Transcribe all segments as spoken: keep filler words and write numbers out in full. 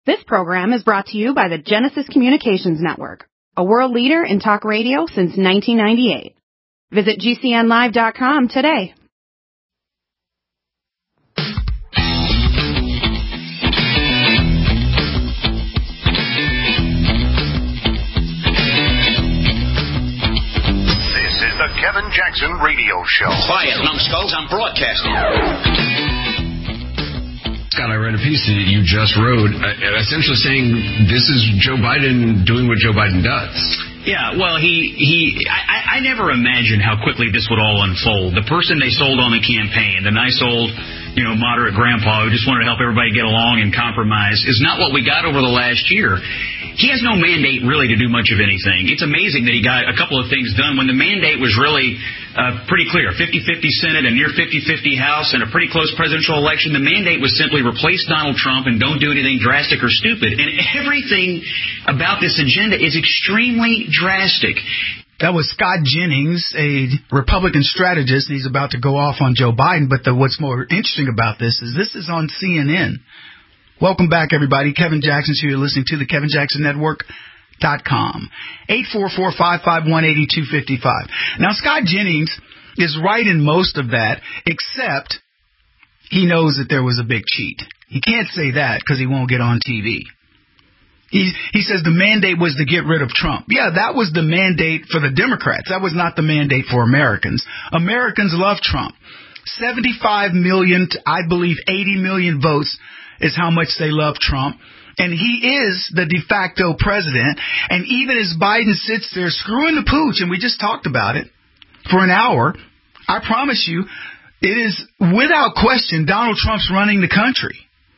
This program is brought to you by the Genesis Communications Network, a world leader in talk radio since nineteen ninety-eight. Visit G C N live dot com today. This is the Kevin Jackson Radio Show. Quiet, numbskulls, I'm broadcasting. Scott, I read a piece that you just wrote, uh, essentially saying this is Joe Biden doing what Joe Biden does. Yeah, well, he, he I, I never imagined how quickly this would all unfold. The person they sold on the campaign, the nice old, you know, moderate grandpa who just wanted to help everybody get along and compromise, is not what we got over the last year. He has no mandate really to do much of anything. It's amazing that he got a couple of things done when the mandate was really uh, pretty clear. fifty-fifty Senate, a near fifty-fifty House, and a pretty close presidential election. The mandate was simply replace Donald Trump and don't do anything drastic or stupid. And everything about this agenda is extremely drastic. That was Scott Jennings, a Republican strategist. He's about to go off on Joe Biden. But the, what's more interesting about this is this is on C N N. Welcome back, everybody. Kevin Jackson's here. You're listening to the Kevin Jackson Network dot com. eight four four, five five one, eight two five five. Now, Scott Jennings is right in most of that, except he knows that there was a big cheat. He can't say that because he won't get on T V. He, he says the mandate was to get rid of Trump. Yeah, that was the mandate for the Democrats. That was not the mandate for Americans. Americans love Trump. seventy-five million to, I believe, eighty million votes is how much they love Trump. And he is the de facto president. And even as Biden sits there screwing the pooch, and we just talked about it for an hour, I promise you, it is without question Donald Trump's running the country.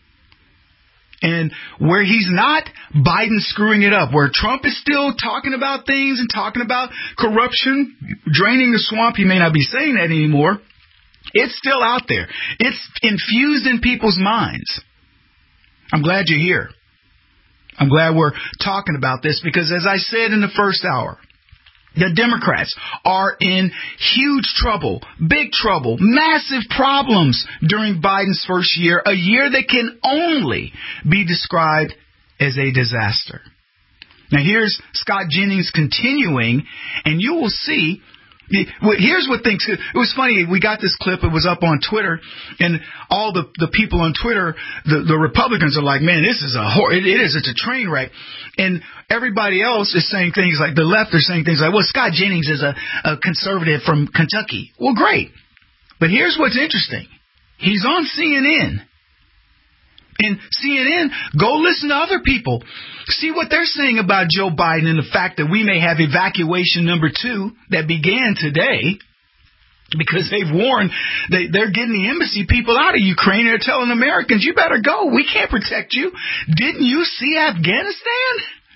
And where he's not, Biden's screwing it up. Where Trump is still talking about things and talking about corruption, draining the swamp, he may not be saying that anymore. It's still out there. It's infused in people's minds. I'm glad you're here. I'm glad we're talking about this because, as I said in the first hour, the Democrats are in huge trouble, big trouble, massive problems during Biden's first year, a year that can only be described as a disaster. Now, here's Scott Jennings continuing, and you will see. Here's what things. It was funny. We got this clip. It was up on Twitter, and all the, the people on Twitter, the, the Republicans are like, "Man, this is a hor- it, it is. It's a train wreck." And everybody else is saying things like the left are saying things like, "Well, Scott Jennings is a, a conservative from Kentucky." Well, great, but here's what's interesting. He's on C N N. And C N N, go listen to other people. See what they're saying about Joe Biden and the fact that we may have evacuation number two that began today because they've warned they, they're getting the embassy people out of Ukraine. They're telling Americans, you better go. We can't protect you. Didn't you see Afghanistan?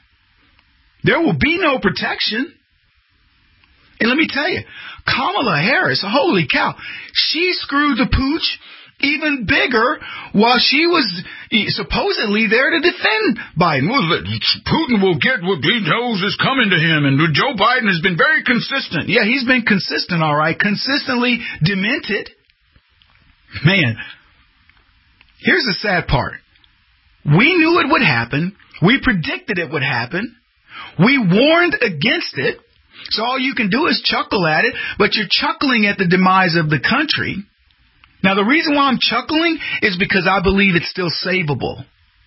There will be no protection. And let me tell you, Kamala Harris, holy cow, she screwed the pooch even bigger while she was supposedly there to defend Biden. Well, Putin will get what he knows is coming to him, and Joe Biden has been very consistent. Yeah, he's been consistent, all right, consistently demented. Man, here's the sad part. We knew it would happen. We predicted it would happen. We warned against it. So all you can do is chuckle at it, but you're chuckling at the demise of the country. Now, the reason why I'm chuckling is because I believe it's still savable.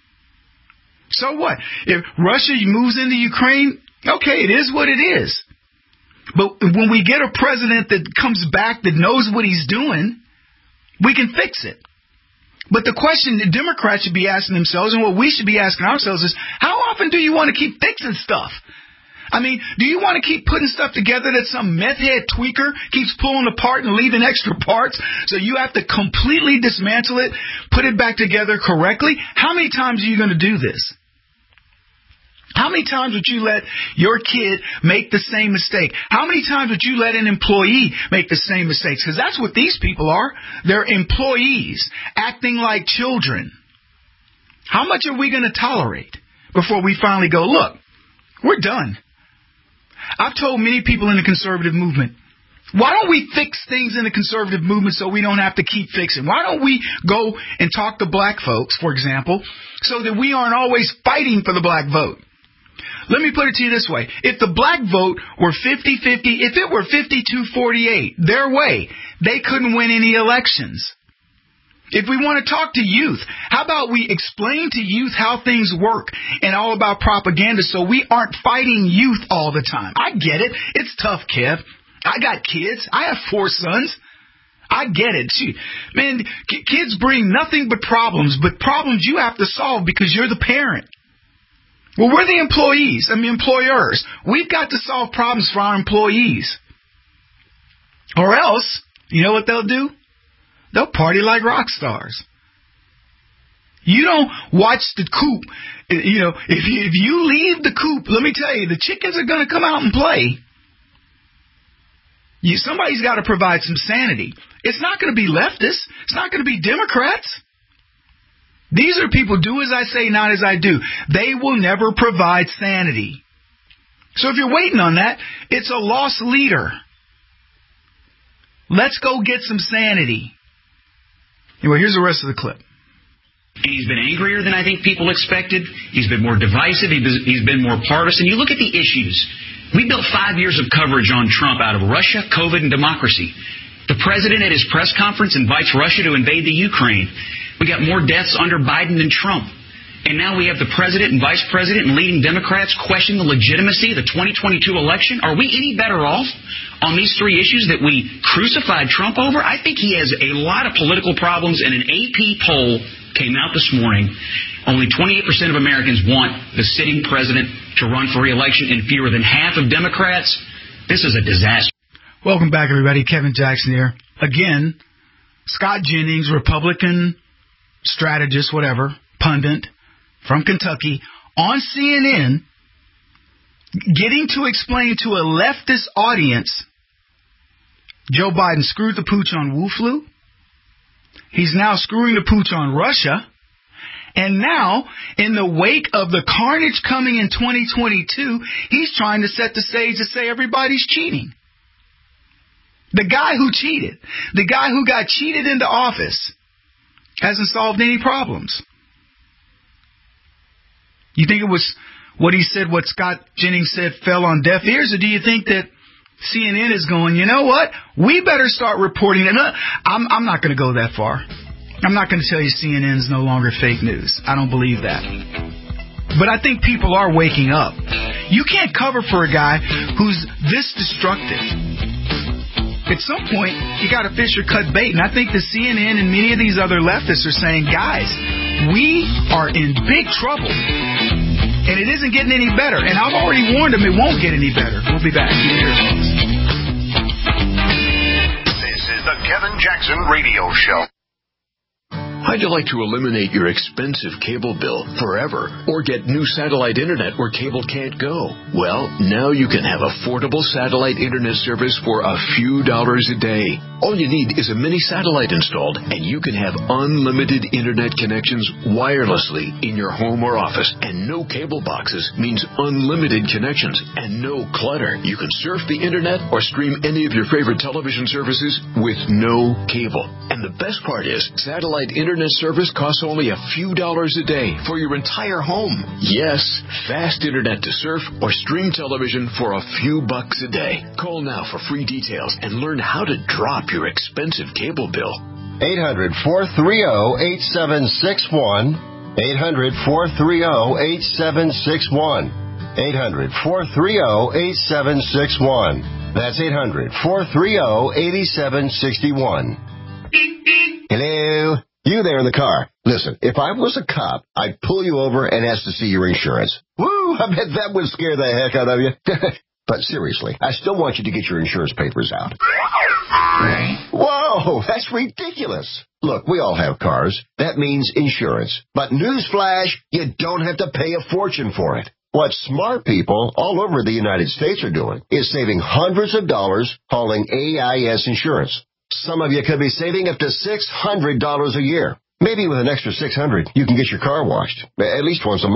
So what? If Russia moves into Ukraine, okay, it is what it is. But when we get a president that comes back that knows what he's doing, we can fix it. But the question the Democrats should be asking themselves, and what we should be asking ourselves, is how often do you want to keep fixing stuff? I mean, do you want to keep putting stuff together that some meth head tweaker keeps pulling apart and leaving extra parts, so you have to completely dismantle it, put it back together correctly? How many times are you going to do this? How many times would you let your kid make the same mistake? How many times would you let an employee make the same mistakes? Because that's what these people are. They're employees acting like children. How much are we going to tolerate before we finally go, look, we're done? I've told many people in the conservative movement, Why don't we fix things in the conservative movement so we don't have to keep fixing? Why don't we go and talk to black folks, for example, so that we aren't always fighting for the black vote? Let me put it to you this way. If the black vote were fifty-fifty, if it were fifty-two forty-eight, their way, they couldn't win any elections. If we want to talk to youth, how about we explain to youth how things work and all about propaganda so we aren't fighting youth all the time? I get it. It's tough, Kev. I got kids. I have four sons. I get it. Gee, man, kids bring nothing but problems, but problems you have to solve because you're the parent. Well, we're the employees, I mean employers. We've got to solve problems for our employees. Or else, you know what they'll do? They'll party like rock stars. You don't watch the coop. You know, if you, if you leave the coop, let me tell you, the chickens are going to come out and play. You, somebody's got to provide some sanity. It's not going to be leftists. It's not going to be Democrats. These are people, do as I say, not as I do. They will never provide sanity. So if you're waiting on that, it's a lost leader. Let's go get some sanity. Anyway, here's the rest of the clip. And he's been angrier than I think people expected. He's been more divisive. He's been more partisan. You look at the issues. We built five years of coverage on Trump out of Russia, COVID, and democracy. The president at his press conference invites Russia to invade the Ukraine. We got more deaths under Biden than Trump. And now we have the president and vice president and leading Democrats question the legitimacy of the twenty twenty-two election. Are we any better off on these three issues that we crucified Trump over? I think he has a lot of political problems, and an A P poll came out this morning. Only twenty-eight percent of Americans want the sitting president to run for re-election, and fewer than half of Democrats. This is a disaster. Welcome back, everybody. Kevin Jackson here. Again, Scott Jennings, Republican strategist, whatever, pundit from Kentucky, on C N N, getting to explain to a leftist audience, Joe Biden screwed the pooch on Wu flu. He's now screwing the pooch on Russia. And now, in the wake of the carnage coming in twenty twenty-two, he's trying to set the stage to say everybody's cheating. The guy who cheated, the guy who got cheated into office, hasn't solved any problems. You think it was what he said, what Scott Jennings said, fell on deaf ears? Or do you think that C N N is going, you know what, we better start reporting it? I'm, I'm not going to go that far. I'm not going to tell you C N N is no longer fake news. I don't believe that. But I think people are waking up. You can't cover for a guy who's this destructive. At some point, you got to fish or cut bait. And I think the C N N and many of these other leftists are saying, guys, we are in big trouble. And it isn't getting any better. And I've already warned them it won't get any better. We'll be back. This is the Kevin Jackson Radio Show. How'd you like to eliminate your expensive cable bill forever or get new satellite internet where cable can't go? Well, now you can have affordable satellite internet service for a few dollars a day. All you need is a mini satellite installed, and you can have unlimited internet connections wirelessly in your home or office. And no cable boxes means unlimited connections and no clutter. You can surf the internet or stream any of your favorite television services with no cable. And the best part is, satellite internet service costs only a few dollars a day for your entire home. Yes, fast internet to surf or stream television for a few bucks a day. Call now for free details and learn how to drop your expensive cable bill. eight hundred, four three zero, eight seven six one. eight hundred, four three zero, eight seven six one. eight hundred, four three zero, eight seven six one. That's eight hundred, four three zero, eight seven six one. Hello? You there in the car. Listen, if I was a cop, I'd pull you over and ask to see your insurance. Woo! I bet that would scare the heck out of you. But seriously, I still want you to get your insurance papers out. Whoa, that's ridiculous. Look, we all have cars. That means insurance. But newsflash, you don't have to pay a fortune for it. What smart people all over the United States are doing is saving hundreds of dollars hauling A I S insurance. Some of you could be saving up to six hundred dollars a year. Maybe with an extra six hundred dollars, you can get your car washed, at least once a month.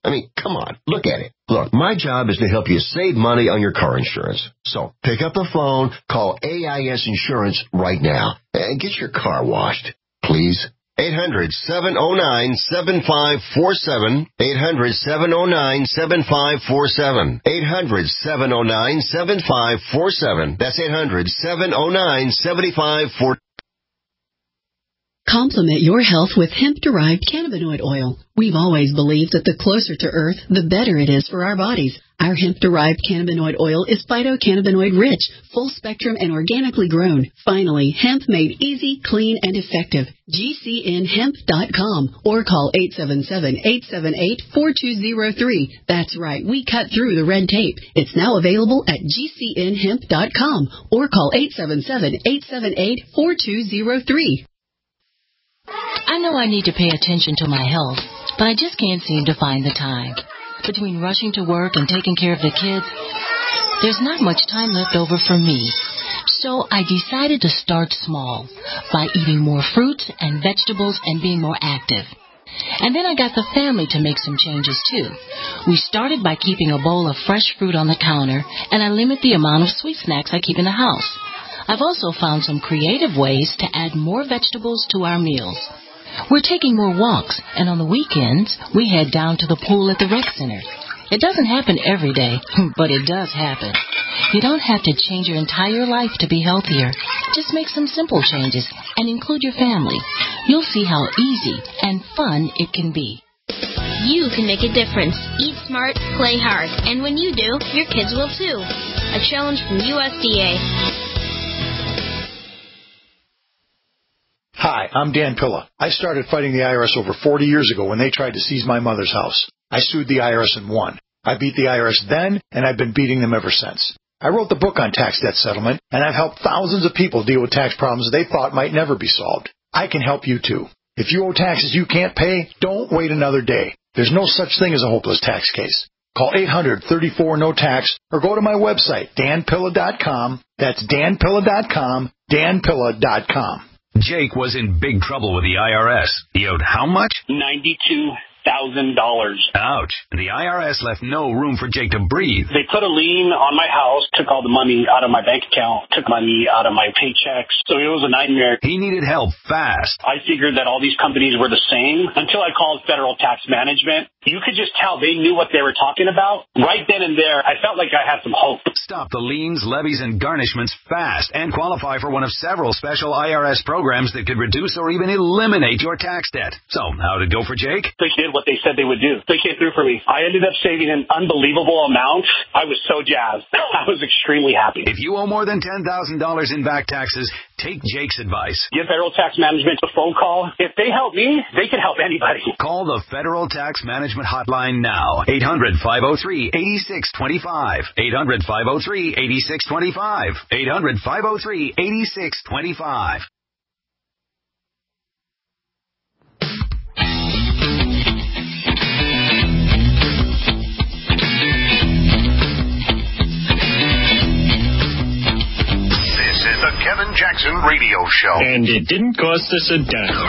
I mean, come on, look at it. Look, my job is to help you save money on your car insurance. So pick up the phone, call A I S Insurance right now, and get your car washed, please. eight hundred, seven oh nine, seven five four seven. eight hundred, seven oh nine, seven five four seven. eight hundred, seven oh nine, seven five four seven. That's eight hundred, seven oh nine, seven five four seven. Complement your health with hemp-derived cannabinoid oil. We've always believed that the closer to Earth, the better it is for our bodies. Our hemp-derived cannabinoid oil is phytocannabinoid-rich, full-spectrum, and organically grown. Finally, hemp made easy, clean, and effective. G C N hemp dot com or call eight seven seven, eight seven eight, four two zero three. That's right, we cut through the red tape. It's now available at G C N hemp dot com or call eight seven seven, eight seven eight, four two zero three. I know I need to pay attention to my health, but I just can't seem to find the time. Between rushing to work and taking care of the kids, there's not much time left over for me. So I decided to start small by eating more fruits and vegetables and being more active. And then I got the family to make some changes too. We started by keeping a bowl of fresh fruit on the counter, and I limit the amount of sweet snacks I keep in the house. I've also found some creative ways to add more vegetables to our meals. We're taking more walks, and on the weekends, we head down to the pool at the rec center. It doesn't happen every day, but it does happen. You don't have to change your entire life to be healthier. Just make some simple changes and include your family. You'll see how easy and fun it can be. You can make a difference. Eat smart, play hard, and when you do, your kids will too. A challenge from U S D A. Hi, I'm Dan Pilla. I started fighting the I R S over forty years ago when they tried to seize my mother's house. I sued the I R S and won. I beat the I R S then, and I've been beating them ever since. I wrote the book on tax debt settlement, and I've helped thousands of people deal with tax problems they thought might never be solved. I can help you too. If you owe taxes you can't pay, don't wait another day. There's no such thing as a hopeless tax case. Call eight hundred, thirty-four, no tax or go to my website, dan pilla dot com. That's dan pilla dot com, dan pilla dot com. Jake was in big trouble with the I R S. He owed how much? ninety-two thousand dollars. Ouch. And the I R S left no room for Jake to breathe. They put a lien on my house, took all the money out of my bank account, took money out of my paychecks. So it was a nightmare. He needed help fast. I figured that all these companies were the same until I called Federal Tax Management. You could just tell they knew what they were talking about. Right then and there, I felt like I had some hope. Stop the liens, levies, and garnishments fast and qualify for one of several special I R S programs that could reduce or even eliminate your tax debt. So, how did it go for Jake? They did what they said they would do. They came through for me. I ended up saving an unbelievable amount. I was so jazzed. I was extremely happy. If you owe more than ten thousand dollars in back taxes, take Jake's advice. Give Federal Tax Management a phone call. If they help me, they can help anybody. Call the Federal Tax Management hotline now. eight hundred, five oh three, eight six two five. eight hundred, five oh three, eight six two five. eight hundred, five oh three, eight six two five. The Kevin Jackson Radio Show. And it didn't cost us a dime.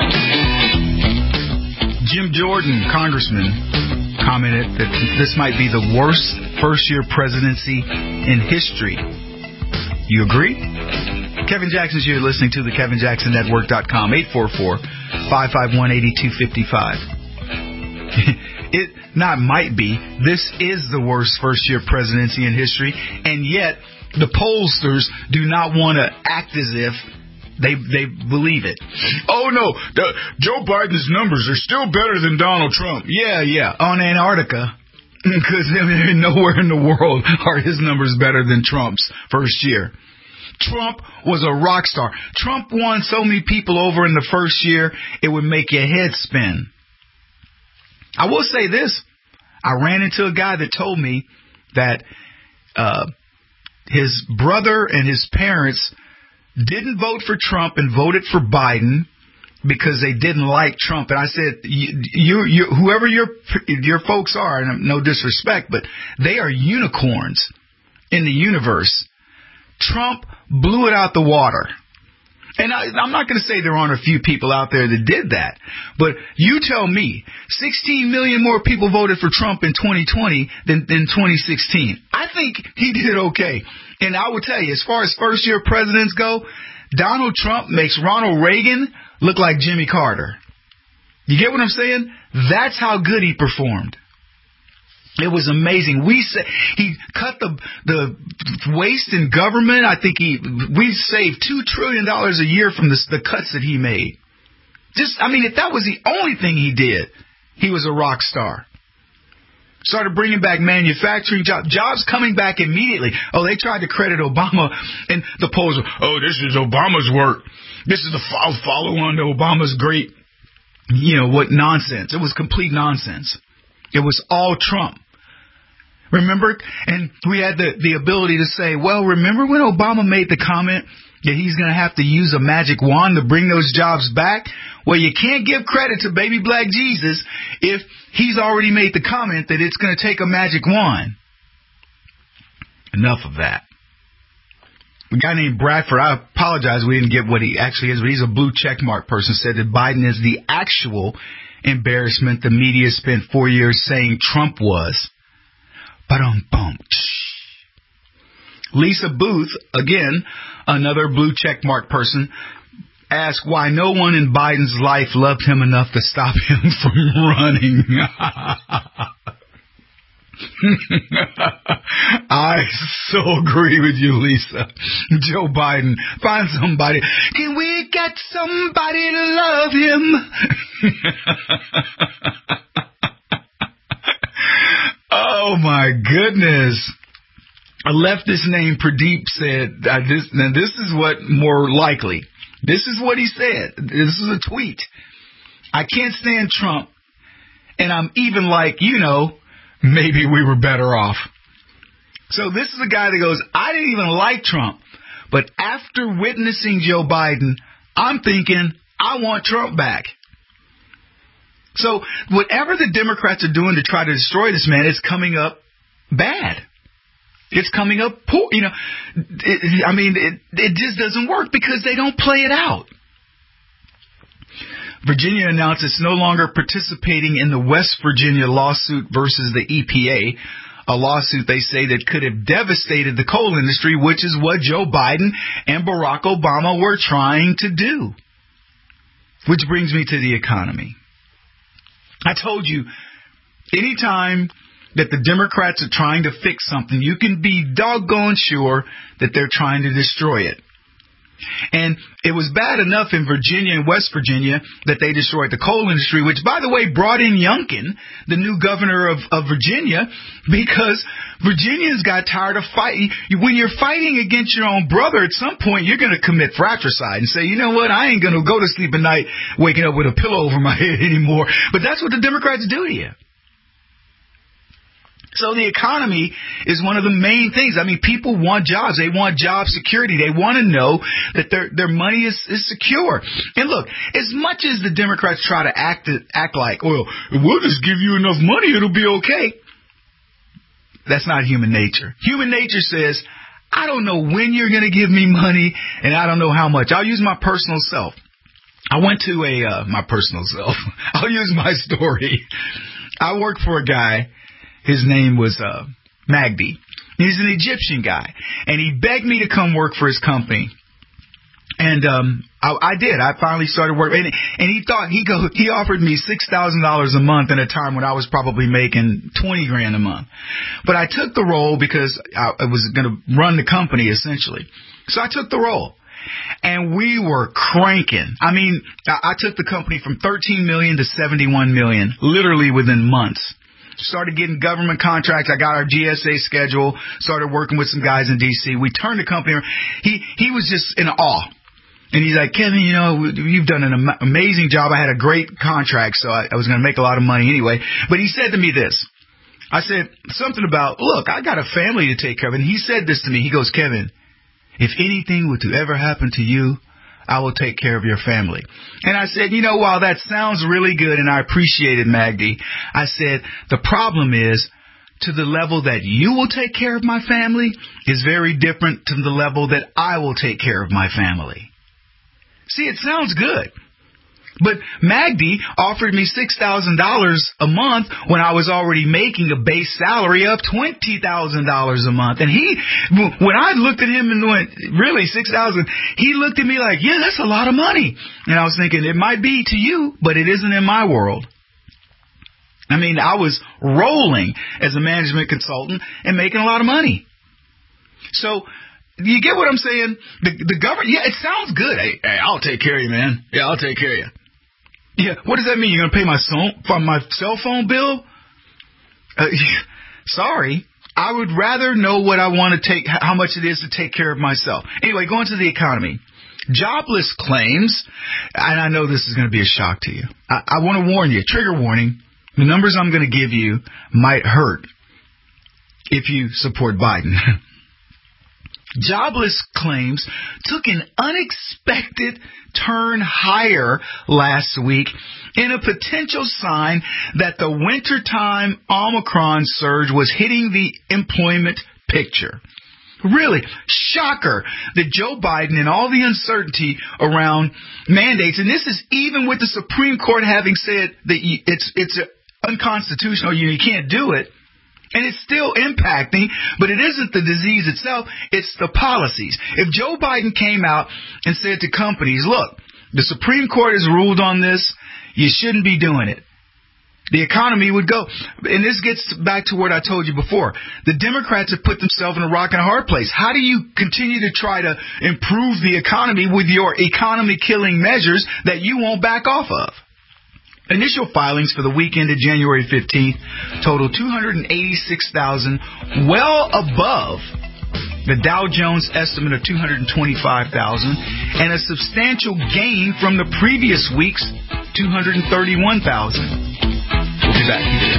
Jim Jordan, congressman, commented that this might be the worst first-year presidency in history. You agree? Kevin Jackson's here listening to the Kevin Jackson Network dot com, eight four four, five five one, eight two five five. It not might be. This is the worst first-year presidency in history, and yet the pollsters do not want to act as if they they believe it. Oh, no, the, Joe Biden's numbers are still better than Donald Trump. Yeah, yeah, on Antarctica, because nowhere in the world are his numbers better than Trump's first year. Trump was a rock star. Trump won so many people over in the first year, it would make your head spin. I will say this. I ran into a guy that told me that uh, his brother and his parents didn't vote for Trump and voted for Biden because they didn't like Trump. And I said, you, you, you whoever your your folks are, and no disrespect, but they are unicorns in the universe. Trump blew it out the water. And I, I'm not going to say there aren't a few people out there that did that, but you tell me, sixteen million more people voted for Trump in twenty twenty than in twenty sixteen. I think he did okay. And I will tell you, as far as first-year presidents go, Donald Trump makes Ronald Reagan look like Jimmy Carter. You get what I'm saying? That's how good he performed. It was amazing. We say, he cut the the waste in government. I think he we saved two trillion dollars a year from the, the cuts that he made. Just, I mean, if that was the only thing he did, he was a rock star. Started bringing back manufacturing jobs, jobs coming back immediately. Oh, they tried to credit Obama, and the polls were, oh, this is Obama's work. This is the follow-on to Obama's great, you know, what nonsense. It was complete nonsense. It was all Trump. Remember? And we had the, the ability to say, well, remember when Obama made the comment that he's going to have to use a magic wand to bring those jobs back? Well, you can't give credit to baby black Jesus if he's already made the comment that it's going to take a magic wand. Enough of that. A guy named Bradford, I apologize we didn't get what he actually is, but he's a blue checkmark person, said that Biden is the actual embarrassment the media spent four years saying Trump was. Ba-dum-bum. Lisa Booth, again, another blue checkmark person, asked why no one in Biden's life loved him enough to stop him from running. I so agree with you, Lisa. Joe Biden, find somebody. Can we get somebody to love him? Oh, my goodness. A leftist named Pradeep said, uh, this, now this is what more likely. This is what he said. This is a tweet. I can't stand Trump, and I'm even like, you know, maybe we were better off. So this is a guy that goes, I didn't even like Trump, but after witnessing Joe Biden, I'm thinking, I want Trump back. So whatever the Democrats are doing to try to destroy this man, it's coming up bad. It's coming up poor. You know, it, I mean, it, it just doesn't work because they don't play it out. Virginia announced it's no longer participating in the West Virginia lawsuit versus the E P A, a lawsuit they say that could have devastated the coal industry, which is what Joe Biden and Barack Obama were trying to do. Which brings me to the economy. I told you, anytime that the Democrats are trying to fix something, you can be doggone sure that they're trying to destroy it. And it was bad enough in Virginia and West Virginia that they destroyed the coal industry, which, by the way, brought in Youngkin, the new governor of, of Virginia, because Virginians got tired of fighting. When you're fighting against your own brother, at some point you're going to commit fratricide and say, you know what, I ain't going to go to sleep at night waking up with a pillow over my head anymore. But that's what the Democrats do to you. So the economy is one of the main things. I mean, people want jobs. They want job security. They want to know that their their money is, is secure. And look, as much as the Democrats try to act act like, well, we'll just give you enough money, it'll be okay. That's not human nature. Human nature says, I don't know when you're going to give me money, and I don't know how much. I'll use my personal self. I went to a uh, my personal self. I'll use my story. I worked for a guy. His name was uh, Magdi. He's an Egyptian guy. And he begged me to come work for his company. And um, I, I did. I finally started working. And, and he thought he go, he offered me six thousand dollars a month in a time when I was probably making twenty grand a month. But I took the role because I, I was going to run the company, essentially. So I took the role. And we were cranking. I mean, I, I took the company from thirteen million dollars to seventy-one million dollars, literally within months. Started getting government contracts. I got our G S A schedule. Started working with some guys in D C. We turned the company. He he was just in awe. And he's like, Kevin, you know, you've done an am- amazing job. I had a great contract, so I, I was going to make a lot of money anyway. But he said to me this. I said something about, look, I got a family to take care of. And he said this to me. He goes, Kevin, if anything were to ever happen to you, I will take care of your family. And I said, you know, while that sounds really good and I appreciate it, Magdi, I said, the problem is to the level that you will take care of my family is very different to the level that I will take care of my family. See, it sounds good. But Magdi offered me six thousand dollars a month when I was already making a base salary of twenty thousand dollars a month. And he, when I looked at him and went, really, six thousand dollars, he looked at me like, yeah, that's a lot of money. And I was thinking, it might be to you, but it isn't in my world. I mean, I was rolling as a management consultant and making a lot of money. So, you get what I'm saying? The, the government, yeah, it sounds good. Hey, hey, I'll take care of you, man. Yeah, I'll take care of you. Yeah, what does that mean? You're going to pay my, son, from my cell phone bill? Uh, sorry. I would rather know what I want to take, how much it is to take care of myself. Anyway, going to the economy. Jobless claims, and I know this is going to be a shock to you. I, I want to warn you, trigger warning, the numbers I'm going to give you might hurt if you support Biden. Jobless claims took an unexpected turn higher last week in a potential sign that the wintertime Omicron surge was hitting the employment picture. Really, shocker that Joe Biden and all the uncertainty around mandates, and this is even with the Supreme Court having said that it's it's unconstitutional, you can't do it. And it's still impacting, but it isn't the disease itself, it's the policies. If Joe Biden came out and said to companies, look, the Supreme Court has ruled on this, you shouldn't be doing it, the economy would go. And this gets back to what I told you before. The Democrats have put themselves in a rock and a hard place. How do you continue to try to improve the economy with your economy-killing measures that you won't back off of? Initial filings for the weekend of January fifteenth total two hundred eighty-six thousand, well above the Dow Jones estimate of two hundred twenty-five thousand, and a substantial gain from the previous week's two hundred thirty-one thousand. We'll be back.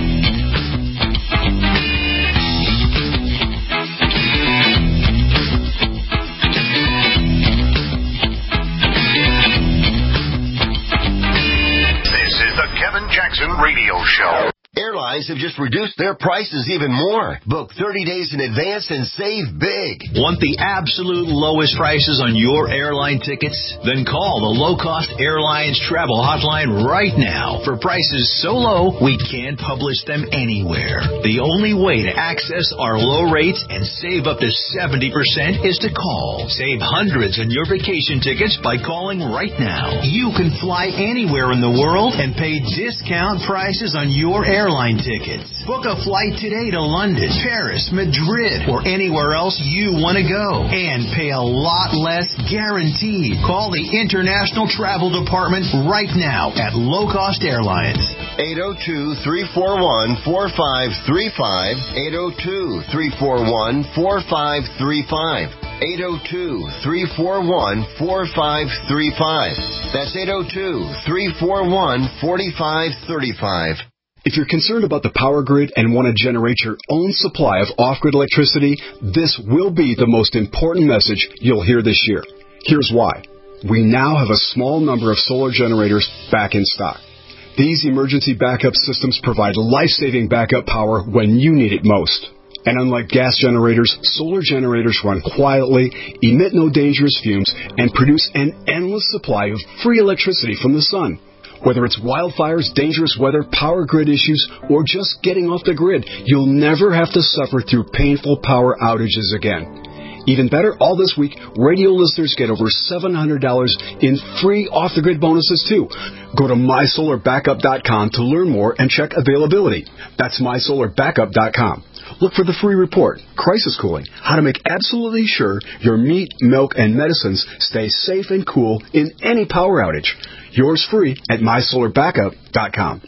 Kevin Jackson Radio Show. Airlines have just reduced their prices even more. Book thirty days in advance and save big. Want the absolute lowest prices on your airline tickets? Then call the Low Cost Airlines Travel Hotline right now for prices so low we can't publish them anywhere. The only way to access our low rates and save up to seventy percent is to call. Save hundreds on your vacation tickets by calling right now. You can fly anywhere in the world and pay discount prices on your airline Airline tickets. Book a flight today to London, Paris, Madrid, or anywhere else you want to go and pay a lot less guaranteed. Call the International Travel Department right now at Low Cost Airlines. eight oh two, three four one, four five three five. eight oh two, three four one, four five three five. eight oh two, three four one, four five three five. That's eight oh two, three four one, four five three five. If you're concerned about the power grid and want to generate your own supply of off-grid electricity, this will be the most important message you'll hear this year. Here's why. We now have a small number of solar generators back in stock. These emergency backup systems provide life-saving backup power when you need it most. And unlike gas generators, solar generators run quietly, emit no dangerous fumes, and produce an endless supply of free electricity from the sun. Whether it's wildfires, dangerous weather, power grid issues, or just getting off the grid, you'll never have to suffer through painful power outages again. Even better, all this week, radio listeners get over seven hundred dollars in free off-the-grid bonuses, too. Go to my solar backup dot com to learn more and check availability. That's my solar backup dot com. Look for the free report, Crisis Cooling, how to make absolutely sure your meat, milk, and medicines stay safe and cool in any power outage. Yours free at my solar backup dot com.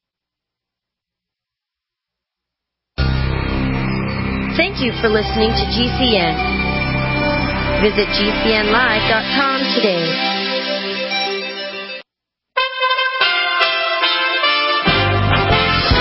Thank you for listening to G C N. Visit G C N live dot com today. You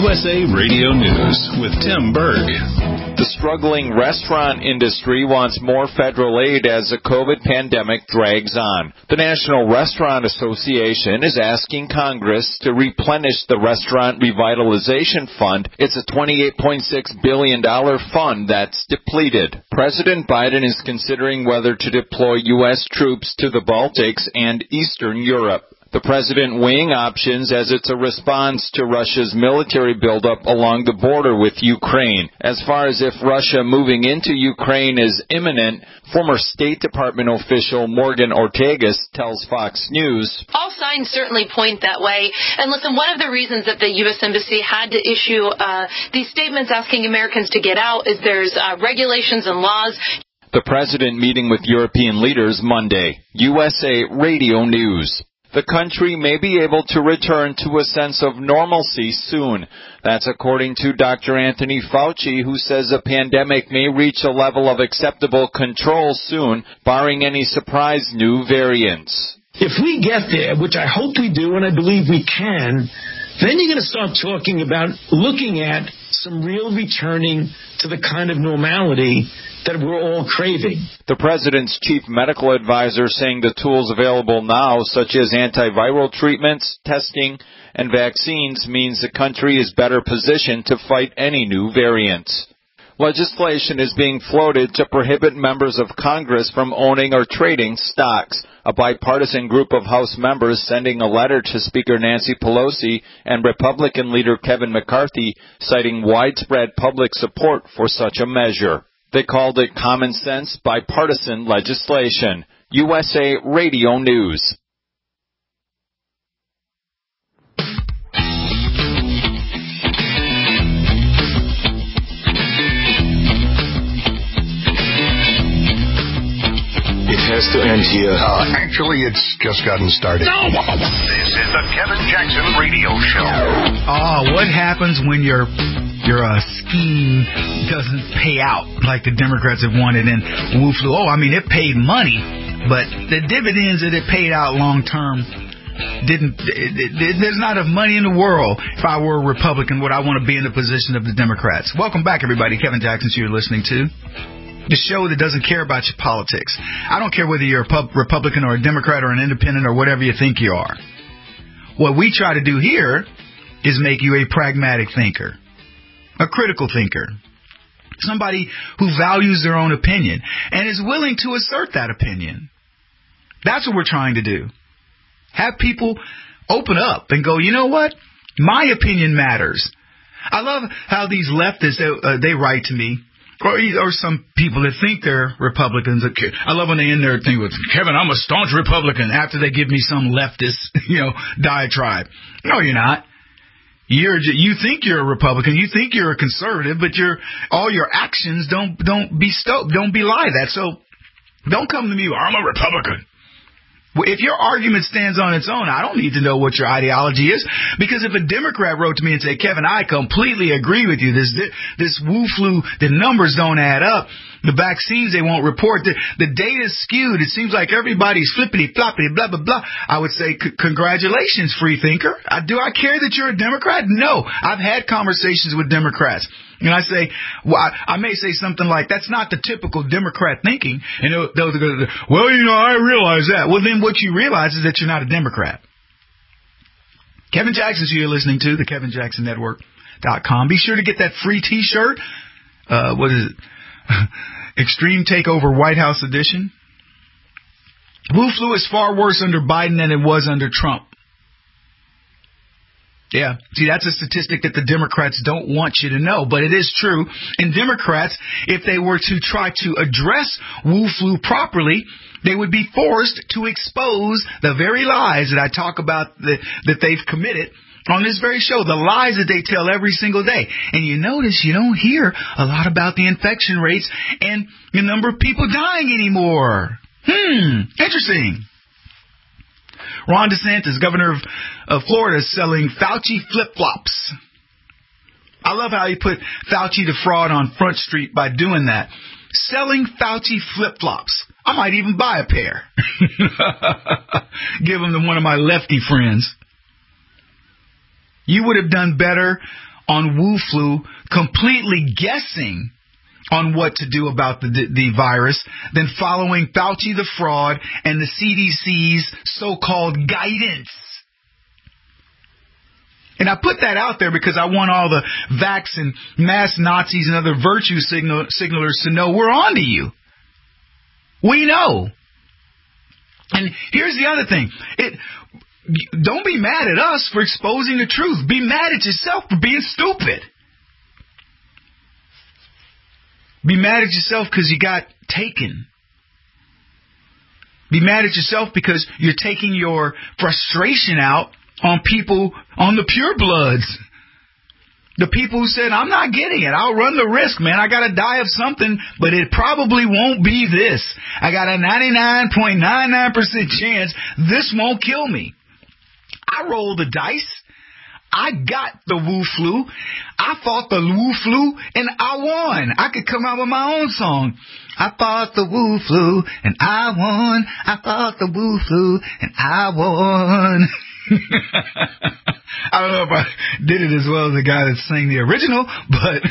U S A Radio News with Tim Berg. The struggling restaurant industry wants more federal aid as the COVID pandemic drags on. The National Restaurant Association is asking Congress to replenish the Restaurant Revitalization Fund. It's a twenty-eight point six billion dollars fund that's depleted. President Biden is considering whether to deploy U S troops to the Baltics and Eastern Europe. The president weighing options as it's a response to Russia's military buildup along the border with Ukraine. As far as if Russia moving into Ukraine is imminent, former State Department official Morgan Ortagus tells Fox News. All signs certainly point that way. And listen, one of the reasons that the U S Embassy had to issue uh, these statements asking Americans to get out is there's uh, regulations and laws. The president meeting with European leaders Monday. U S A Radio News. The country may be able to return to a sense of normalcy soon. That's according to Doctor Anthony Fauci, who says the pandemic may reach a level of acceptable control soon, barring any surprise new variants. If we get there, which I hope we do and I believe we can, then you're going to start talking about looking at some real returning to the kind of normality that we're all craving. The president's chief medical advisor saying the tools available now, such as antiviral treatments, testing, and vaccines, means the country is better positioned to fight any new variants. Legislation is being floated to prohibit members of Congress from owning or trading stocks. A bipartisan group of House members sending a letter to Speaker Nancy Pelosi and Republican leader Kevin McCarthy, citing widespread public support for such a measure. They called it common sense bipartisan legislation. U S A Radio News. Has to end here. Uh, actually, it's just gotten started. No! This is the Kevin Jackson Radio Show. Oh, what happens when your your uh, scheme doesn't pay out like the Democrats have wanted? And Wu flew. Oh, I mean, it paid money, but the dividends that it paid out long term didn't. It, it, there's not enough money in the world. If I were a Republican, would I want to be in the position of the Democrats? Welcome back, everybody. Kevin Jackson, so you're listening to the show that doesn't care about your politics. I don't care whether you're a pub- Republican or a Democrat or an independent or whatever you think you are. What we try to do here is make you a pragmatic thinker, a critical thinker, somebody who values their own opinion and is willing to assert that opinion. That's what we're trying to do. Have people open up and go, you know what? My opinion matters. I love how these leftists, they, uh, they write to me. Or, or some people that think they're Republicans. I love when they end their thing with, Kevin, I'm a staunch Republican, after they give me some leftist, you know, diatribe. No, you're not. You're, you think you're a Republican. You think you're a conservative, but you're, all your actions don't, don't be stoked, don't belie that. So don't come to me, I'm a Republican. If your argument stands on its own, I don't need to know what your ideology is. Because if a Democrat wrote to me and said, Kevin, I completely agree with you. This this Wu flu, the numbers don't add up. The vaccines they won't report. The, the data's skewed. It seems like everybody's flippity floppity, blah, blah, blah. I would say, congratulations, free thinker. I, do I care that you're a Democrat? No. I've had conversations with Democrats. And I say, well, I, I may say something like, that's not the typical Democrat thinking. And they'll, they'll go, well, you know, I realize that. Well, then what you realize is that you're not a Democrat. Kevin Jackson, who you're listening to, the Kevin Jackson Network dot com. Be sure to get that free T-shirt. Uh, what is it? Extreme Takeover White House Edition. Wu flu is far worse under Biden than it was under Trump. Yeah, see, that's a statistic that the Democrats don't want you to know, but it is true. And Democrats, if they were to try to address Wu flu properly, they would be forced to expose the very lies that I talk about that, that they've committed on this very show, the lies that they tell every single day. And you notice you don't hear a lot about the infection rates and the number of people dying anymore. Hmm, interesting. Ron DeSantis, governor of, of Florida, is selling Fauci flip-flops. I love how he put Fauci to fraud on Front Street by doing that. Selling Fauci flip-flops. I might even buy a pair. Give them to one of my lefty friends. You would have done better on Wu flu, completely guessing on what to do about the, the, the virus than following Fauci the fraud and the C D C's so-called guidance. And I put that out there because I want all the vax and mass Nazis and other virtue signal, signalers to know we're on to you. We know. And here's the other thing. It, don't be mad at us for exposing the truth. Be mad at yourself for being stupid. Be mad at yourself because you got taken. Be mad at yourself because you're taking your frustration out on people, on the purebloods. The people who said, I'm not getting it. I'll run the risk, man. I got to die of something, but it probably won't be this. I got a ninety-nine point nine nine percent chance this won't kill me. I rolled the dice. I got the Wu flu. I fought the Wu flu, and I won. I could come out with my own song. I fought the Wu flu, and I won. I fought the Wu flu, and I won. I don't know if I did it as well as the guy that sang the original, but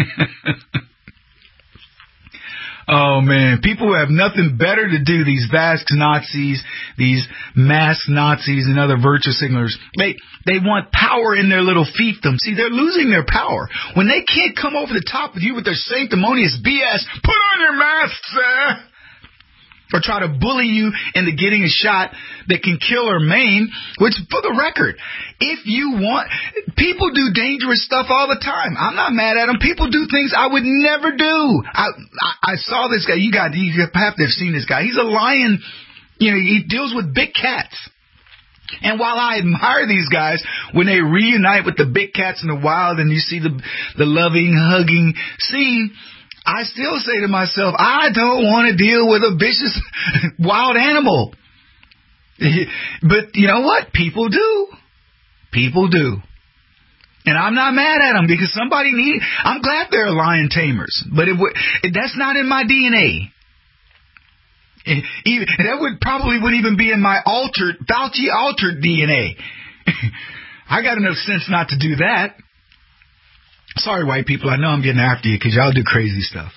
oh man, people who have nothing better to do, these vax Nazis, these mask Nazis and other virtue signalers, they they want power in their little fiefdom. See, they're losing their power. When they can't come over the top of you with their sanctimonious B S, put on your mask, sir! Or try to bully you into getting a shot that can kill or maim, which, for the record, if you want, people do dangerous stuff all the time. I'm not mad at them. People do things I would never do. I, I, I saw this guy. You got, you have to have seen this guy. He's a lion. You know, he deals with big cats. And while I admire these guys when they reunite with the big cats in the wild and you see the, the loving, hugging scene, I still say to myself, I don't want to deal with a vicious wild animal. But you know what? People do. People do. And I'm not mad at them because somebody need. I'm glad they're lion tamers, but it, it that's not in my D N A. It, even that would probably wouldn't even be in my altered Fauci altered D N A. I got enough sense not to do that. Sorry, white people, I know I'm getting after you because y'all do crazy stuff.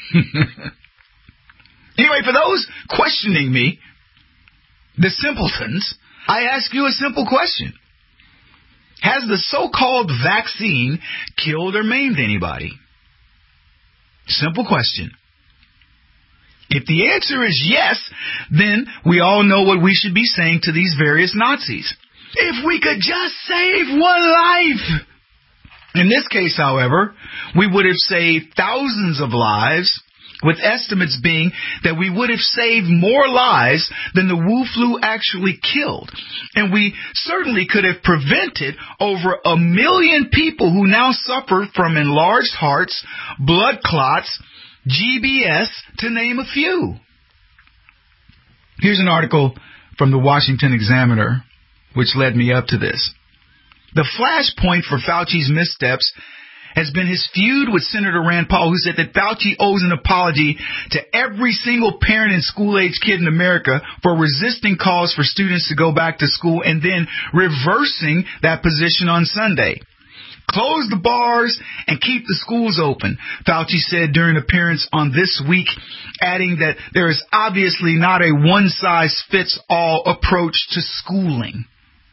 Anyway, for those questioning me, the simpletons, I ask you a simple question. Has the so-called vaccine killed or maimed anybody? Simple question. If the answer is yes, then we all know what we should be saying to these various Nazis. If we could just save one life. In this case, however, we would have saved thousands of lives, with estimates being that we would have saved more lives than the Wu flu actually killed. And we certainly could have prevented over a million people who now suffer from enlarged hearts, blood clots, G B S, to name a few. Here's an article from the Washington Examiner, which led me up to this. The flashpoint for Fauci's missteps has been his feud with Senator Rand Paul, who said that Fauci owes an apology to every single parent and school-age kid in America for resisting calls for students to go back to school and then reversing that position on Sunday. Close the bars and keep the schools open, Fauci said during an appearance on This Week, adding that there is obviously not a one-size-fits-all approach to schooling.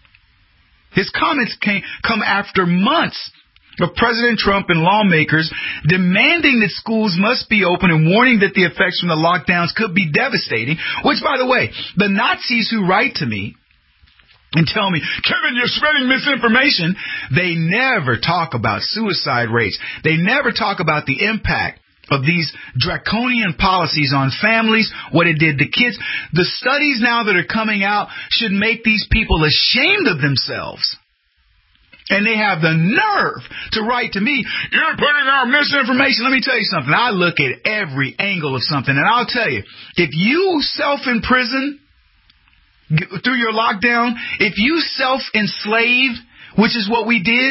His comments came, come after months of President Trump and lawmakers demanding that schools must be open and warning that the effects from the lockdowns could be devastating, which, by the way, the Nazis who write to me and tell me, Kevin, you're spreading misinformation, they never talk about suicide rates. They never talk about the impact of these draconian policies on families, what it did to kids. The studies now that are coming out should make these people ashamed of themselves. And they have the nerve to write to me, you're putting out misinformation. Let me tell you something. I look at every angle of something, and I'll tell you, if you self-imprison through your lockdown, if you self-enslave, which is what we did,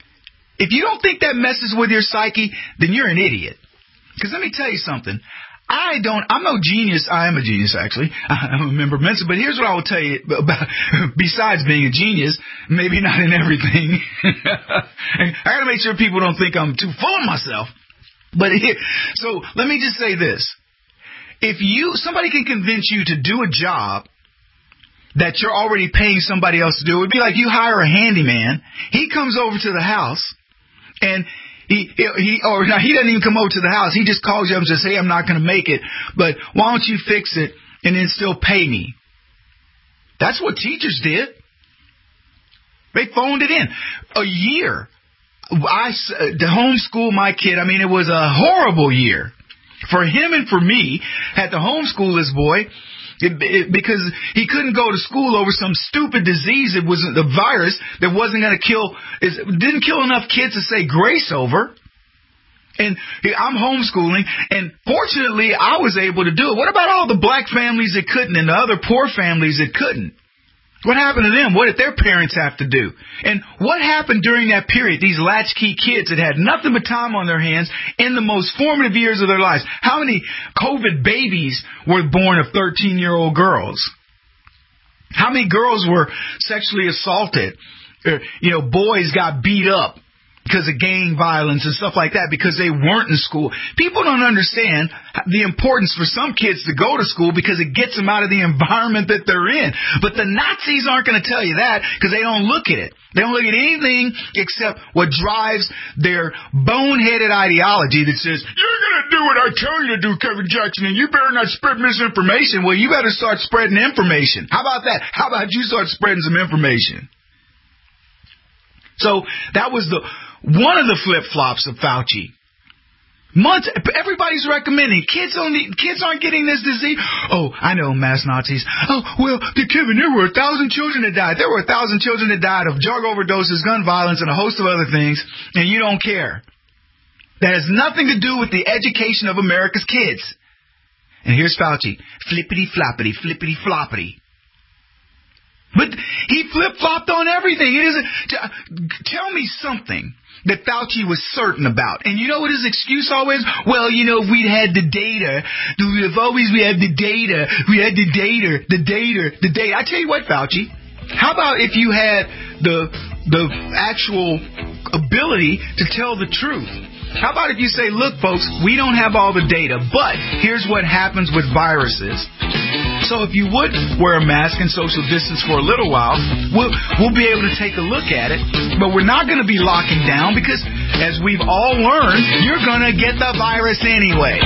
if you don't think that messes with your psyche, then you're an idiot. Because let me tell you something. I don't, I'm no genius. I am a genius, actually. I'm a member of Mensa, but here's what I will tell you about, besides being a genius, maybe not in everything. I gotta make sure people don't think I'm too full of myself. But here, so let me just say this. If you, somebody can convince you to do a job that you're already paying somebody else to do, it would be like you hire a handyman. He comes over to the house and He, he, or no, he doesn't even come over to the house. He just calls you up and says, hey, I'm not going to make it, but why don't you fix it and then still pay me? That's what teachers did. They phoned it in. A year. I, to homeschool my kid, I mean, it was a horrible year. For him and for me, had to homeschool this boy. It, it, because he couldn't go to school over some stupid disease. It wasn't the virus that wasn't going to kill, it didn't kill enough kids to say grace over. And I'm homeschooling, and fortunately, I was able to do it. What about all the black families that couldn't and the other poor families that couldn't? What happened to them? What did their parents have to do? And what happened during that period? These latchkey kids that had nothing but time on their hands in the most formative years of their lives. How many COVID babies were born of thirteen-year-old girls? How many girls were sexually assaulted? Or, you know, boys got beat up because of gang violence and stuff like that because they weren't in school. People don't understand the importance for some kids to go to school because it gets them out of the environment that they're in. But the Nazis aren't going to tell you that because they don't look at it. They don't look at anything except what drives their boneheaded ideology that says, you're going to do what I tell you to do, Kevin Jackson, and you better not spread misinformation. Well, you better start spreading information. How about that? How about you start spreading some information? So that was the one of the flip-flops of Fauci. Months, everybody's recommending kids only kids aren't getting this disease. Oh, I know, mass Nazis. Oh, well, Kevin, there were a thousand children that died. There were a thousand children that died of drug overdoses, gun violence, and a host of other things, and you don't care. That has nothing to do with the education of America's kids. And here's Fauci, flippity floppity, flippity floppity. But he flip-flopped on everything. It isn't. Tell me something that Fauci was certain about. And you know what his excuse always? Well, you know, if we'd had the data, if always we had the data, we had the data, the data, the data. I tell you what, Fauci, how about if you had the the actual ability to tell the truth? How about if you say, look, folks, we don't have all the data, but here's what happens with viruses. So if you would wear a mask and social distance for a little while, we'll, we'll be able to take a look at it. But we're not going to be locking down because, as we've all learned, you're going to get the virus anyway.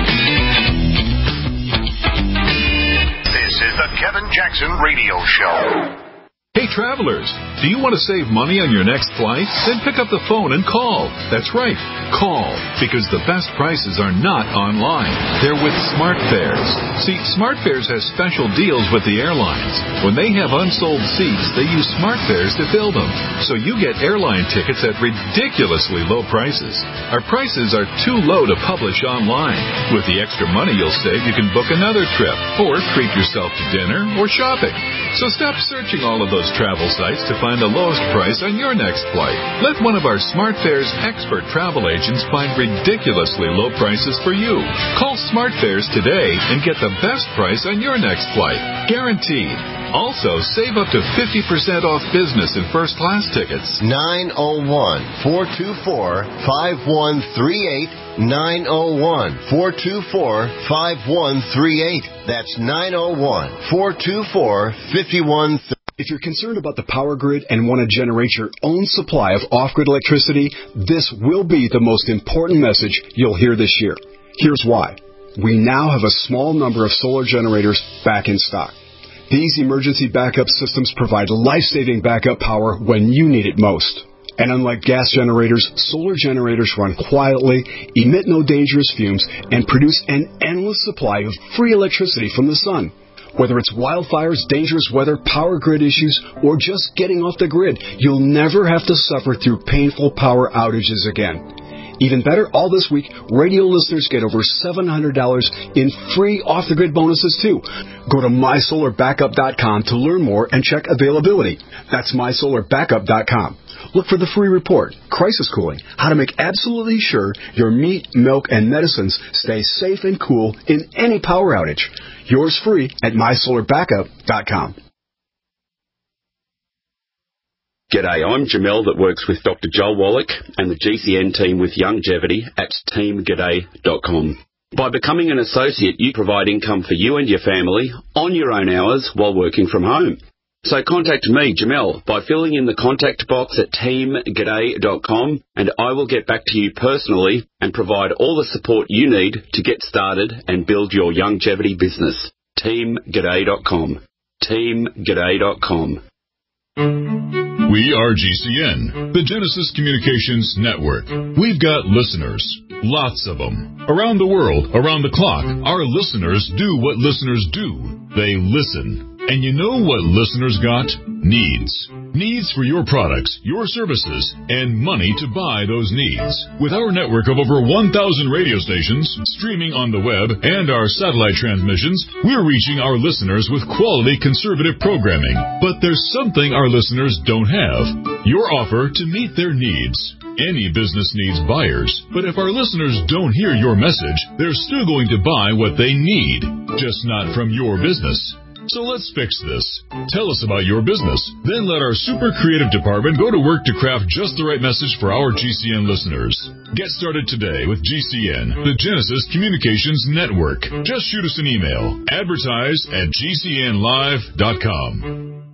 This is the Kevin Jackson Radio Show. Hey, travelers, do you want to save money on your next flight? Then pick up the phone and call. That's right, call, because the best prices are not online. They're with SmartFares. See, SmartFares has special deals with the airlines. When they have unsold seats, they use SmartFares to fill them. So you get airline tickets at ridiculously low prices. Our prices are too low to publish online. With the extra money you'll save, you can book another trip or treat yourself to dinner or shopping. So stop searching all of those travel sites to find the lowest price on your next flight. Let one of our SmartFares expert travel agents find ridiculously low prices for you. Call SmartFares today and get the best price on your next flight. Guaranteed. Also, save up to fifty percent off business and first class tickets. nine oh one, four two four, five one three eight. nine oh one, four two four, five one three eight. That's nine oh one, four two four, five one three eight. If you're concerned about the power grid and want to generate your own supply of off-grid electricity, this will be the most important message you'll hear this year. Here's why. We now have a small number of solar generators back in stock. These emergency backup systems provide life-saving backup power when you need it most. And unlike gas generators, solar generators run quietly, emit no dangerous fumes, and produce an endless supply of free electricity from the sun. Whether it's wildfires, dangerous weather, power grid issues, or just getting off the grid, you'll never have to suffer through painful power outages again. Even better, all this week, radio listeners get over seven hundred dollars in free off-the-grid bonuses, too. Go to my solar backup dot com to learn more and check availability. That's my solar backup dot com. Look for the free report, Crisis Cooling, how to make absolutely sure your meat, milk, and medicines stay safe and cool in any power outage. Yours free at my solar backup dot com. G'day, I'm Jamel that works with Doctor Joel Wallach and the G C N team with Longevity at team g'day dot com. By becoming an associate, you provide income for you and your family on your own hours while working from home. So contact me, Jamel, by filling in the contact box at team g'day dot com, and I will get back to you personally and provide all the support you need to get started and build your longevity business. team g'day dot com. team g'day dot com. We are G C N, the Genesis Communications Network. We've got listeners, lots of them. Around the world, around the clock, our listeners do what listeners do. They listen. And you know what listeners got? Needs. Needs for your products, your services, and money to buy those needs. With our network of over one thousand radio stations, streaming on the web, and our satellite transmissions, we're reaching our listeners with quality conservative programming. But there's something our listeners don't have. Your offer to meet their needs. Any business needs buyers, but if our listeners don't hear your message, they're still going to buy what they need, just not from your business. So let's fix this. Tell us about your business. Then let our super creative department go to work to craft just the right message for our G C N listeners. Get started today with G C N, the Genesis Communications Network. Just shoot us an email. Advertise at g c n live dot com.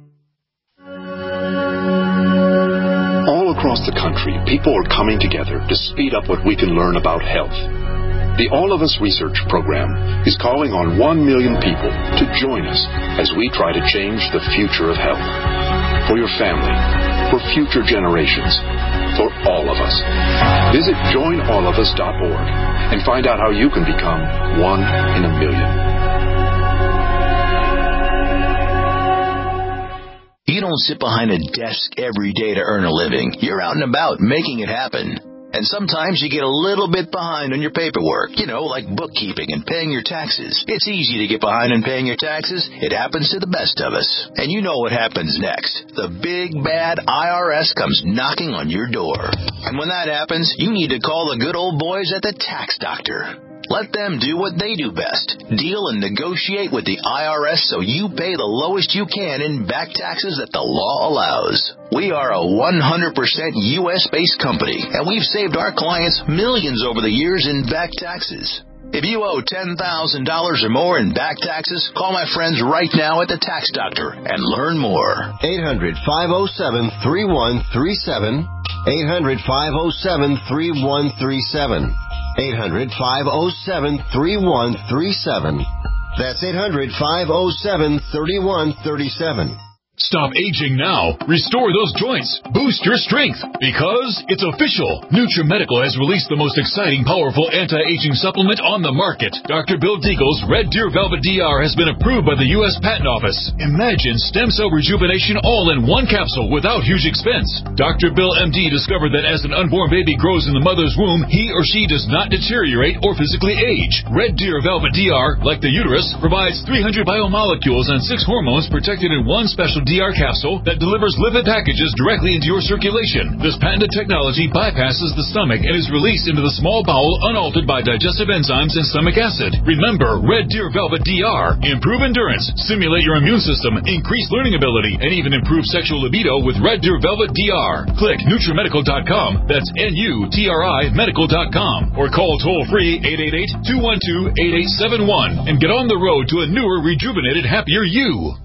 All across the country, people are coming together to speed up what we can learn about health. The All of Us Research Program is calling on one million people to join us as we try to change the future of health. For your family, for future generations, for all of us. Visit join all of us dot org and find out how you can become one in a million. You don't sit behind a desk every day to earn a living. You're out and about making it happen. And sometimes you get a little bit behind on your paperwork, you know, like bookkeeping and paying your taxes. It's easy to get behind on paying your taxes. It happens to the best of us. And you know what happens next. The big, bad I R S comes knocking on your door. And when that happens, you need to call the good old boys at the Tax Doctor. Let them do what they do best. Deal and negotiate with the I R S so you pay the lowest you can in back taxes that the law allows. We are a one hundred percent U S-based company, and we've saved our clients millions over the years in back taxes. If you owe ten thousand dollars or more in back taxes, call my friends right now at the Tax Doctor and learn more. eight hundred, five oh seven, three one three seven. eight hundred, five oh seven, three one three seven. eight hundred, five oh seven, three one three seven. That's eight hundred, five oh seven, three one three seven. Stop aging now. Restore those joints. Boost your strength. Because it's official. NutriMedical has released the most exciting, powerful anti-aging supplement on the market. Doctor Bill Deagle's Red Deer Velvet D R has been approved by the U S Patent Office. Imagine stem cell rejuvenation all in one capsule without huge expense. Doctor Bill M D discovered that as an unborn baby grows in the mother's womb, he or she does not deteriorate or physically age. Red Deer Velvet D R, like the uterus, provides three hundred biomolecules and six hormones protected in one special D R capsule that delivers lipid packages directly into your circulation. This patented technology bypasses the stomach and is released into the small bowel unaltered by digestive enzymes and stomach acid. Remember, Red Deer Velvet D R. Improve endurance, stimulate your immune system, increase learning ability, and even improve sexual libido with Red Deer Velvet D R. Click NutriMedical dot com. That's N U T R I medical dot com. Or call toll-free eight eight eight, two one two, eight eight seven one and get on the road to a newer, rejuvenated, happier you.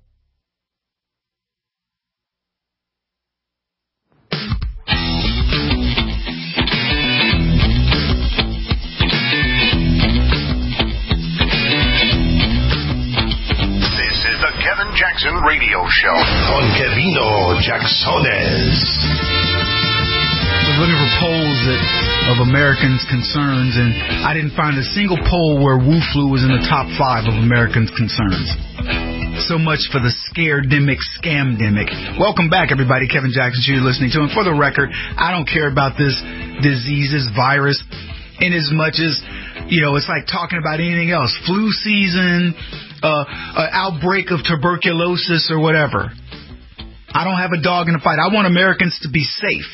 Jackson Radio Show con Kevino Jacksones. I was looking for polls that, of Americans' concerns, and I didn't find a single poll where Wu flu was in the top five of Americans' concerns. So much for the scare-demic, scam-demic. Welcome back, everybody. Kevin Jackson, you're listening to. And for the record, I don't care about this disease, this virus, in as much as, you know, it's like talking about anything else. Flu season, uh, an outbreak of tuberculosis or whatever. I don't have a dog in the fight. I want Americans to be safe.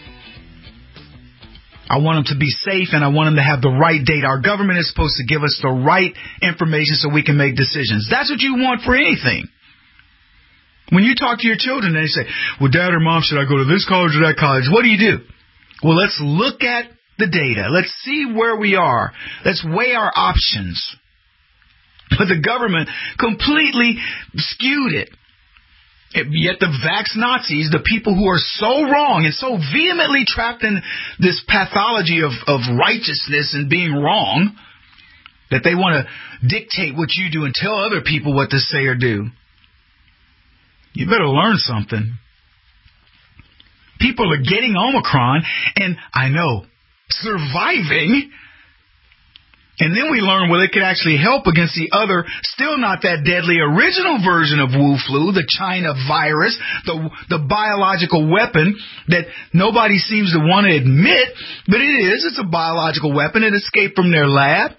I want them to be safe, and I want them to have the right data. Our government is supposed to give us the right information so we can make decisions. That's what you want for anything. When you talk to your children, they say, well, Dad or Mom, should I go to this college or that college? What do you do? Well, let's look at the data. Let's see where we are. Let's weigh our options. But the government completely skewed it. Yet the vax Nazis, the people who are so wrong and so vehemently trapped in this pathology of, of righteousness and being wrong, that they want to dictate what you do and tell other people what to say or do. You better learn something. People are getting Omicron, and I know, surviving. And then we learn, well, it could actually help against the other, still not that deadly original version of Wu flu, the China virus, the the biological weapon that nobody seems to want to admit, but it is. It's a biological weapon. It escaped from their lab.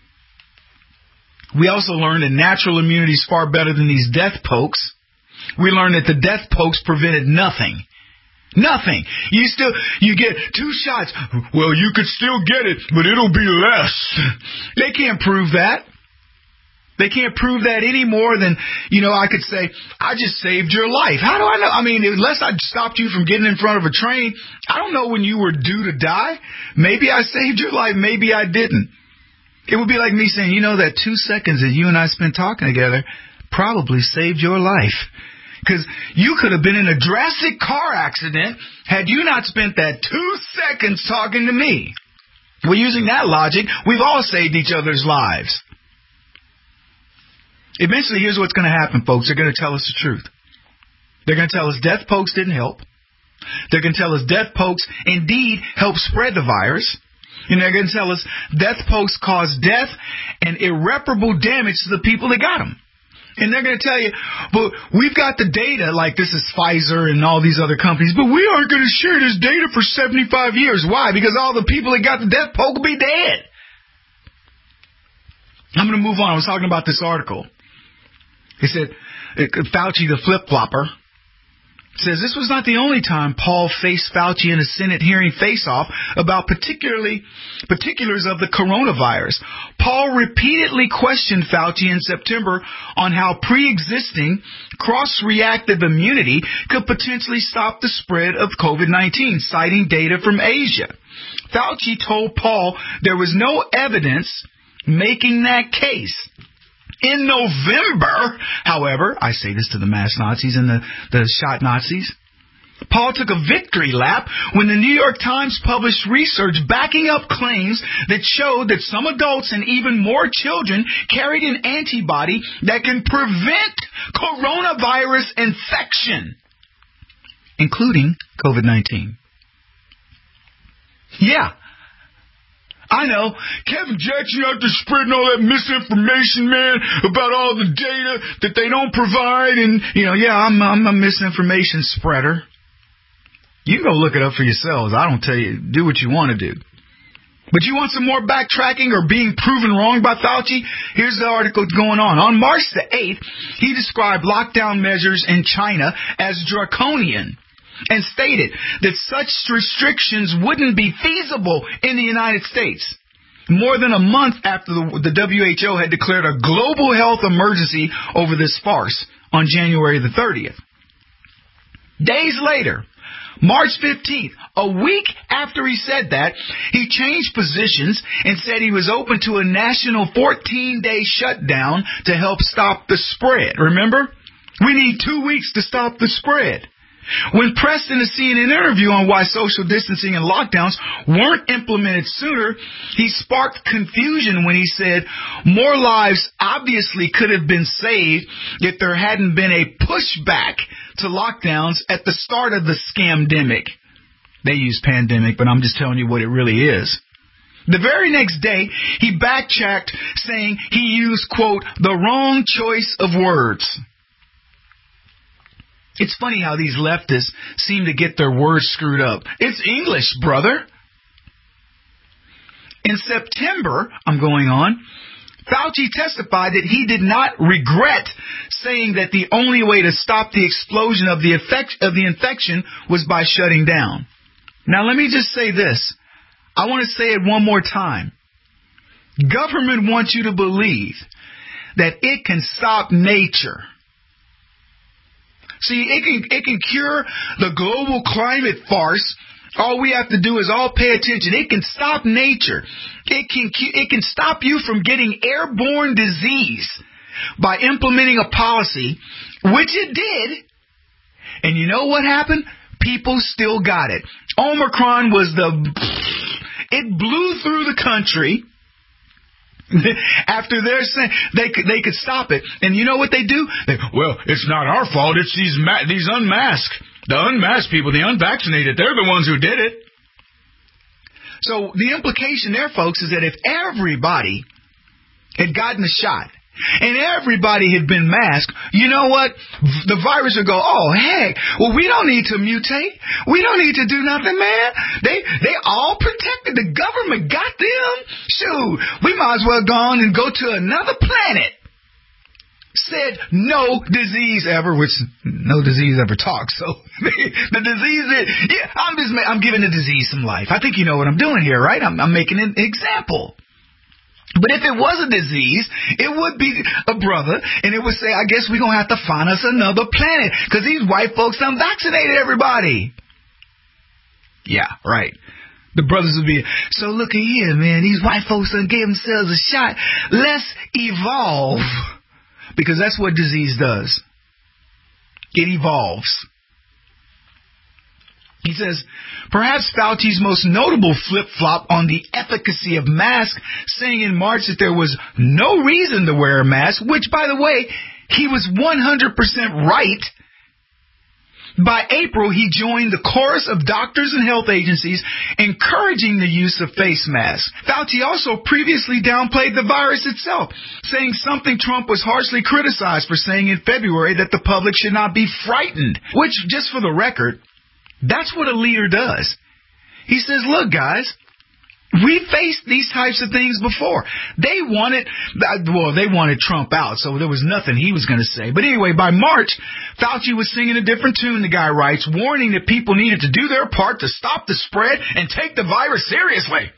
We also learned that natural immunity is far better than these death pokes. We learned that the death pokes prevented nothing. Nothing. You still, you get two shots. Well, you could still get it, but it'll be less. They can't prove that. They can't prove that any more than, you know, I could say, I just saved your life. How do I know? I mean, unless I stopped you from getting in front of a train, I don't know when you were due to die. Maybe I saved your life. Maybe I didn't. It would be like me saying, you know, that two seconds that you and I spent talking together probably saved your life. Because you could have been in a drastic car accident had you not spent that two seconds talking to me. Well, using that logic, we've all saved each other's lives. Eventually, here's what's going to happen, folks. They're going to tell us the truth. They're going to tell us death pokes didn't help. They're going to tell us death pokes indeed helped spread the virus. And they're going to tell us death pokes caused death and irreparable damage to the people that got them. And they're going to tell you, but we've got the data, like this is Pfizer and all these other companies, but we aren't going to share this data for seventy-five years. Why? Because all the people that got the death poke will be dead. I'm going to move on. I was talking about this article. He said, Fauci, the flip-flopper, says this was not the only time Paul faced Fauci in a Senate hearing face-off about particularly particulars of the coronavirus. Paul repeatedly questioned Fauci in September on how pre-existing cross-reactive immunity could potentially stop the spread of COVID nineteen, citing data from Asia. Fauci told Paul there was no evidence making that case. In November, however, I say this to the mass Nazis and the, the shot Nazis, Paul took a victory lap when the New York Times published research backing up claims that showed that some adults and even more children carried an antibody that can prevent coronavirus infection, including COVID nineteen. Yeah. I know. Kevin Jackson out there spreading all that misinformation, man, about all the data that they don't provide. And, you know, yeah, I'm, I'm a misinformation spreader. You can go look it up for yourselves. I don't tell you. Do what you want to do. But you want some more backtracking or being proven wrong by Fauci? Here's the article going on. On March the eighth, he described lockdown measures in China as draconian and stated that such restrictions wouldn't be feasible in the United States. More than a month after the, the W H O had declared a global health emergency over this farce on January the thirtieth. Days later, March fifteenth, a week after he said that, he changed positions and said he was open to a national fourteen-day shutdown to help stop the spread. Remember? We need two weeks to stop the spread. When pressed in a C N N interview on why social distancing and lockdowns weren't implemented sooner, he sparked confusion when he said more lives obviously could have been saved if there hadn't been a pushback to lockdowns at the start of the scamdemic. They use pandemic, but I'm just telling you what it really is. The very next day, he backtracked saying he used, quote, the wrong choice of words. It's funny how these leftists seem to get their words screwed up. It's English, brother. In September, I'm going on, Fauci testified that he did not regret saying that the only way to stop the explosion of the effect of the infection was by shutting down. Now, let me just say this. I want to say it one more time. Government wants you to believe that it can stop nature. See, it can it can cure the global climate farce. All we have to do is all pay attention. It can stop nature. It can it can stop you from getting airborne disease by implementing a policy, which it did. And you know what happened? People still got it. Omicron was the... It blew through the country. After they're saying they could they could stop it, and you know what they do? They, well, it's not our fault. It's these ma- these unmasked, the unmasked people, the unvaccinated. They're the ones who did it. So the implication there, folks, is that if everybody had gotten a shot and everybody had been masked, you know what? The virus would go, oh, heck, well, we don't need to mutate. We don't need to do nothing, man. They they all protected. The government got them. Shoot, we might as well go on and go to another planet. Said no disease ever, which no disease ever talks. So the disease is, yeah, I'm just, I'm giving the disease some life. I think you know what I'm doing here, right? I'm, I'm making an example. But if it was a disease, it would be a brother, and it would say, I guess we're going to have to find us another planet, because these white folks done vaccinated everybody. Yeah, right. The brothers would be, so look at here, man, these white folks done gave themselves a shot. Let's evolve. Because that's what disease does. It evolves. He says, perhaps Fauci's most notable flip-flop on the efficacy of masks, saying in March that there was no reason to wear a mask, which, by the way, he was one hundred percent right. By April, he joined the chorus of doctors and health agencies encouraging the use of face masks. Fauci also previously downplayed the virus itself, saying something Trump was harshly criticized for saying in February, that the public should not be frightened, which, just for the record, that's what a leader does. He says, look, guys, we faced these types of things before. They wanted, well, they wanted Trump out, so there was nothing he was going to say. But anyway, by March, Fauci was singing a different tune, the guy writes, warning that people needed to do their part to stop the spread and take the virus seriously.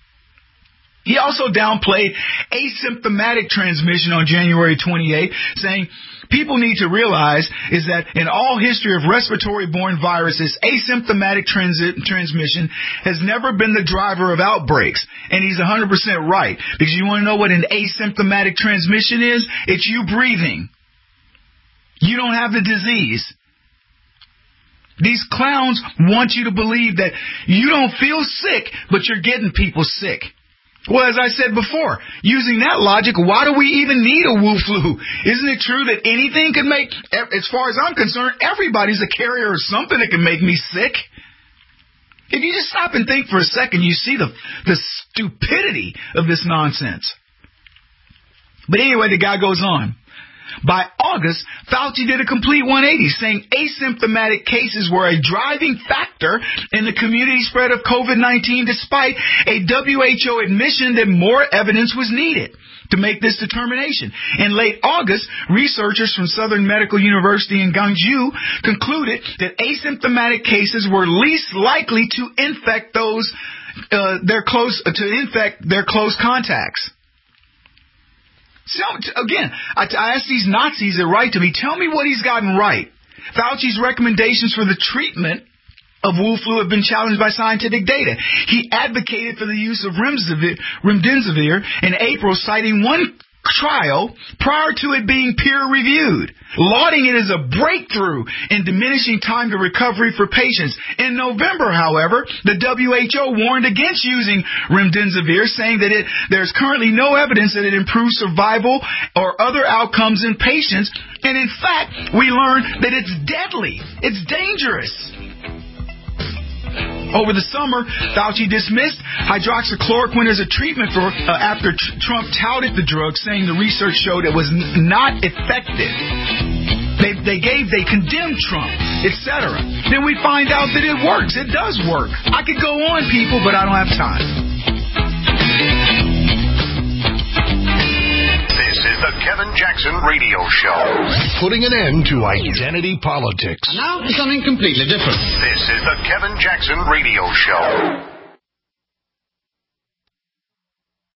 He also downplayed asymptomatic transmission on January twenty-eighth, saying people need to realize is that in all history of respiratory-borne viruses, asymptomatic transi- transmission has never been the driver of outbreaks. And he's one hundred percent right. Because you want to know what an asymptomatic transmission is? It's you breathing. You don't have the disease. These clowns want you to believe that you don't feel sick, but you're getting people sick. Well, as I said before, using that logic, why do we even need a Wu flu? Isn't it true that anything can make, as far as I'm concerned, everybody's a carrier of something that can make me sick? If you just stop and think for a second, you see the the stupidity of this nonsense. But anyway, the guy goes on. By August, Fauci did a complete one eighty, saying asymptomatic cases were a driving factor in the community spread of COVID nineteen, despite a W H O admission that more evidence was needed to make this determination. In late August, researchers from Southern Medical University in Gwangju concluded that asymptomatic cases were least likely to infect those uh, their close to infect their close contacts. So, again, I, I asked these Nazis that write to me, tell me what he's gotten right. Fauci's recommendations for the treatment of Wu flu have been challenged by scientific data. He advocated for the use of remdesivir, remdesivir in April, citing one trial prior to it being peer-reviewed, lauding it as a breakthrough in diminishing time to recovery for patients. In November, however, the W H O warned against using remdesivir, saying that it, there's currently no evidence that it improves survival or other outcomes in patients, and in fact, we learned that it's deadly. It's dangerous. Over the summer, Fauci dismissed hydroxychloroquine as a treatment for uh, after tr- Trump touted the drug, saying the research showed it was n- not effective. They they gave, they condemned Trump, et cetera. Then we find out that it works. It does work. I could go on, people, but I don't have time. This is the Kevin Jackson Radio Show. Putting an end to identity politics. And now for something completely different. This is the Kevin Jackson Radio Show.